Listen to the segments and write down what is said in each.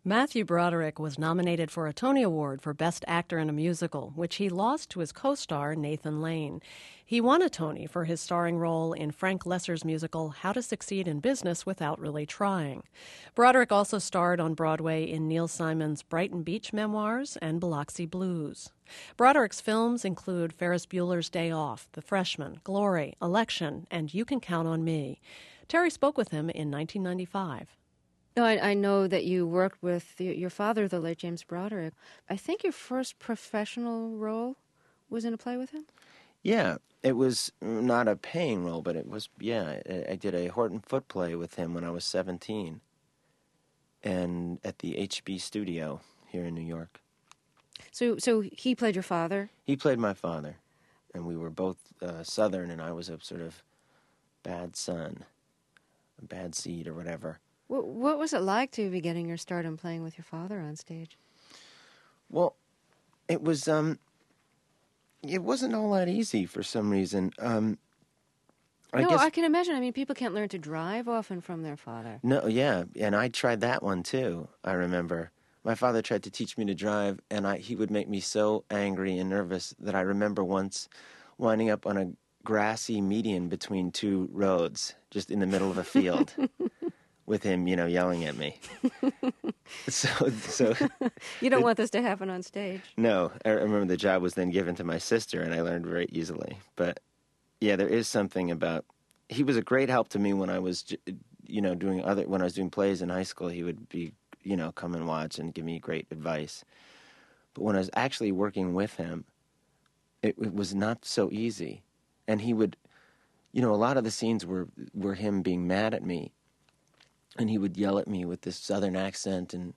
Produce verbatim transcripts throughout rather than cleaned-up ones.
Matthew Broderick was nominated for a Tony Award for Best Actor in a Musical, which he lost to his co-star Nathan Lane. He won a Tony for his starring role in Frank Loesser's musical How to Succeed in Business Without Really Trying. Broderick also starred on Broadway in Neil Simon's Brighton Beach Memoirs and Biloxi Blues. Broderick's films include Ferris Bueller's Day Off, The Freshman, Glory, Election, and You Can Count on Me. Terry spoke with him in nineteen ninety-five. No, I, I know that you worked with the, your father, the late James Broderick. I think your first professional role was in a play with him? Yeah, it was not a paying role, but it was, yeah, I, I did a Horton Foote play with him when I was seventeen, and at the H B studio here in New York. So so he played your father? He played my father, and we were both uh, Southern, and I was a sort of bad son, a bad seed or whatever. What, what was it like to be getting your start in playing with your father on stage? Well, it was, um, it wasn't all that easy for some reason. Um, I no, guess, I can imagine. I mean, people can't learn to drive often from their father. No, yeah, and I tried that one too, I remember. My father tried to teach me to drive, and I, he would make me so angry and nervous that I remember once winding up on a grassy median between two roads, just in the middle of a field. With him, you know, yelling at me. so, so you don't want this to happen on stage. No, I remember the job was then given to my sister, and I learned very easily. But yeah, there is something about. He was a great help to me when I was, you know, doing other when I was doing plays in high school. He would be, you know, come and watch and give me great advice. But when I was actually working with him, it, it was not so easy, and he would, you know, a lot of the scenes were were him being mad at me. And he would yell at me with this Southern accent, and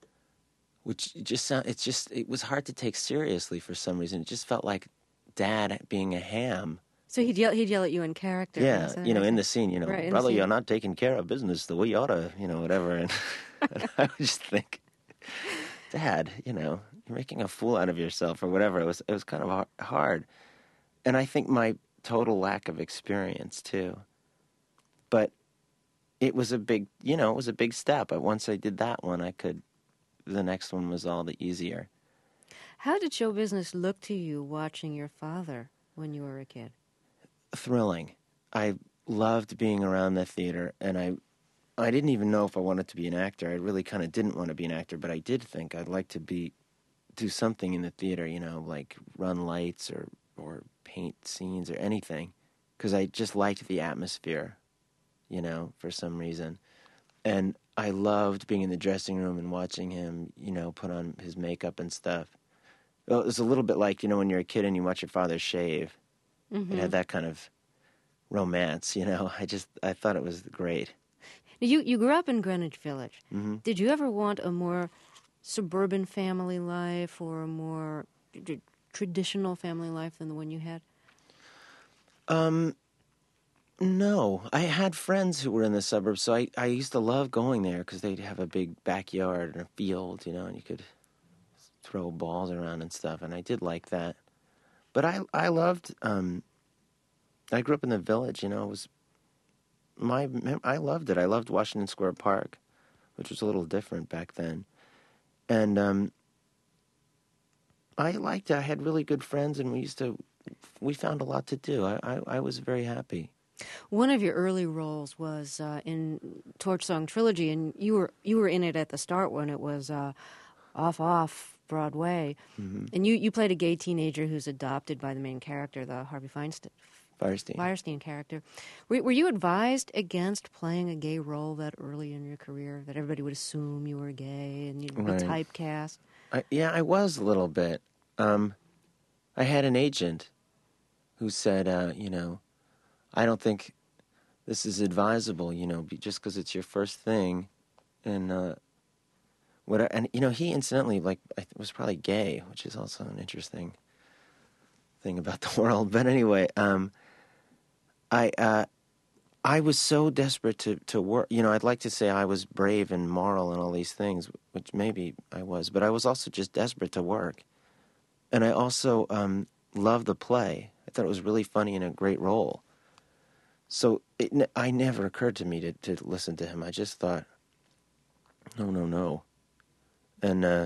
which just sound, it's just it was hard to take seriously for some reason. It just felt like Dad being a ham. So he'd yell, he'd yell at you in character. Yeah, you know, in the scene, you know, right, brother, you're not taking care of business the way you ought to, you know, whatever. And, and I would just think, Dad, you know, you're making a fool out of yourself or whatever. It was it was kind of hard, and I think my total lack of experience too, but. It was a big, you know, it was a big step. But once I did that one, I could, the next one was all the easier. How did show business look to you watching your father when you were a kid? Thrilling. I loved being around the theater, and I I didn't even know if I wanted to be an actor. I really kind of didn't want to be an actor, but I did think I'd like to be, do something in the theater, you know, like run lights or, or paint scenes or anything, because I just liked the atmosphere. You know, for some reason. And I loved being in the dressing room and watching him, you know, put on his makeup and stuff. Well, it was a little bit like, you know, when you're a kid and you watch your father shave. Mm-hmm. It had that kind of romance, you know. I just, I thought it was great. You you grew up in Greenwich Village. Mm-hmm. Did you ever want a more suburban family life or a more d- traditional family life than the one you had? Um... No, I had friends who were in the suburbs, so I, I used to love going there because they'd have a big backyard and a field, you know, and you could throw balls around and stuff, and I did like that. But I I loved, um, I grew up in the village, you know, it was, my, I loved it. I loved Washington Square Park, which was a little different back then. And um, I liked it. I had really good friends, and we used to, we found a lot to do. I, I, I was very happy. One of your early roles was uh, in Torch Song Trilogy, and you were you were in it at the start when it was uh, off off Broadway, mm-hmm. and you, you played a gay teenager who's adopted by the main character, the Harvey Feinstein Fierstein. Fierstein character. Were, were you advised against playing a gay role that early in your career, that everybody would assume you were gay and you'd right. be typecast? I, yeah, I was a little bit. Um, I had an agent who said, uh, you know, I don't think this is advisable, you know, just because it's your first thing, and uh, what? And you know, he incidentally, like, was probably gay, which is also an interesting thing about the world. But anyway, um, I uh, I was so desperate to to work. You know, I'd like to say I was brave and moral and all these things, which maybe I was, but I was also just desperate to work, and I also um, loved the play. I thought it was really funny and a great role. So it I never occurred to me to, to listen to him. I just thought, no, no, no. And uh,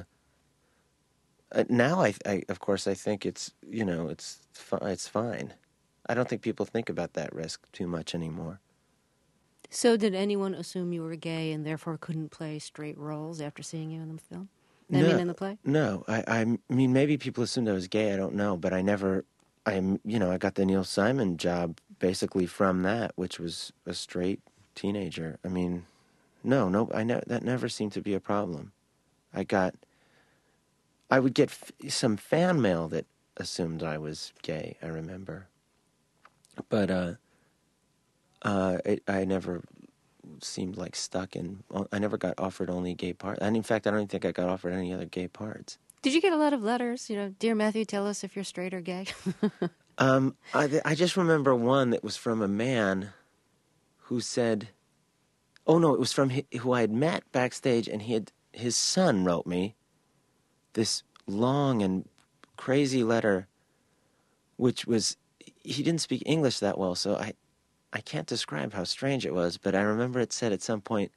uh, now, I, I, of course, I think it's, you know, it's fi- it's fine. I don't think people think about that risk too much anymore. So did anyone assume you were gay and therefore couldn't play straight roles after seeing you in the film? I no, mean, in the play? No, I, I mean, maybe people assumed I was gay, I don't know, but I never, I, you know, I got the Neil Simon job basically from that, which was a straight teenager. I mean, no, no, I ne- that never seemed to be a problem. I got, I would get f- some fan mail that assumed I was gay, I remember. But uh, uh, it, I never seemed like stuck in, I never got offered only gay parts. And in fact, I don't even think I got offered any other gay parts. Did you get a lot of letters? You know, dear Matthew, tell us if you're straight or gay. um, I, I just remember one that was from a man who said, oh no, it was from hi- who I had met backstage, and he had, his son wrote me this long and crazy letter, which was, he didn't speak English that well, so I, I can't describe how strange it was, but I remember it said at some point,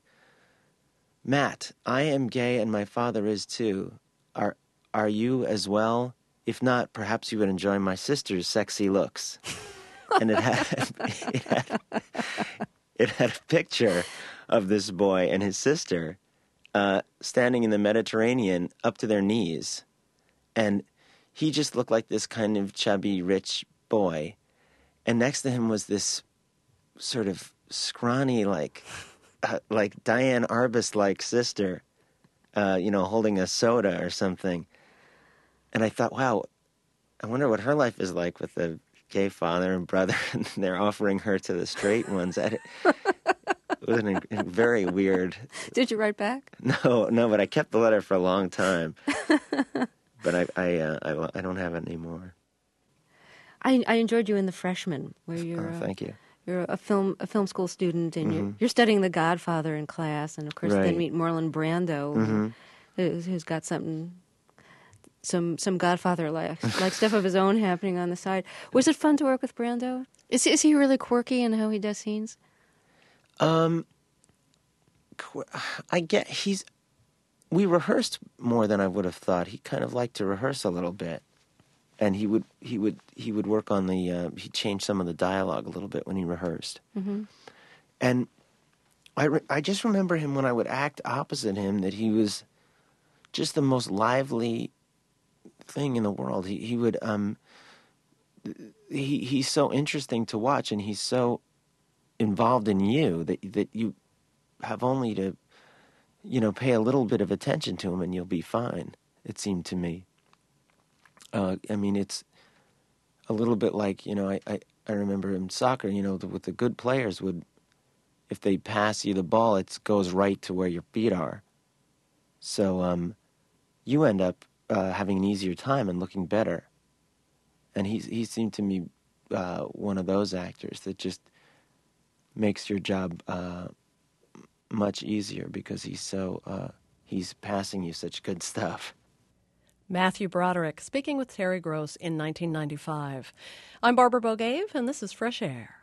Matt, I am gay and my father is too. Are are you as well? If not, perhaps you would enjoy my sister's sexy looks. And it had, it had it had a picture of this boy and his sister uh, standing in the Mediterranean up to their knees. And he just looked like this kind of chubby, rich boy. And next to him was this sort of scrawny, like uh, like Diane Arbus-like sister, uh, you know, holding a soda or something. And I thought, wow, I wonder what her life is like with a gay father and brother, and they're offering her to the straight ones. It was an, a very weird. Did you write back? No, no, but I kept the letter for a long time. But I, I, uh, I, I don't have it anymore. I, I enjoyed you in The Freshman, where you're. Oh, uh, thank you. You're a film a film school student, and Mm-hmm. you're, you're studying The Godfather in class, and of course, Right. then meet Marlon Brando, Mm-hmm. who's, who's got something, some some Godfather like like stuff of his own happening on the side. Was it fun to work with Brando? Is is he really quirky in how he does scenes? Um, qu- I get he's. We rehearsed more than I would have thought. He kind of liked to rehearse a little bit, and he would he would he would work on the. Uh, he changed some of the dialogue a little bit when he rehearsed, Mm-hmm. and I re- I just remember him when I would act opposite him that he was just the most lively thing in the world. He he would um. He he's so interesting to watch, and he's so involved in you that that you have only to, you know, pay a little bit of attention to him and you'll be fine, it seemed to me. Uh, I mean, it's a little bit like, you know, I, I, I remember in soccer, you know, the, with the good players would, if they pass you the ball, it goes right to where your feet are. So um, you end up uh, having an easier time and looking better. And he, he seemed to me uh, one of those actors that just makes your job uh, much easier because he's so uh, he's passing you such good stuff. Matthew Broderick speaking with Terry Gross in nineteen ninety-five. I'm Barbara Bogave, and this is Fresh Air.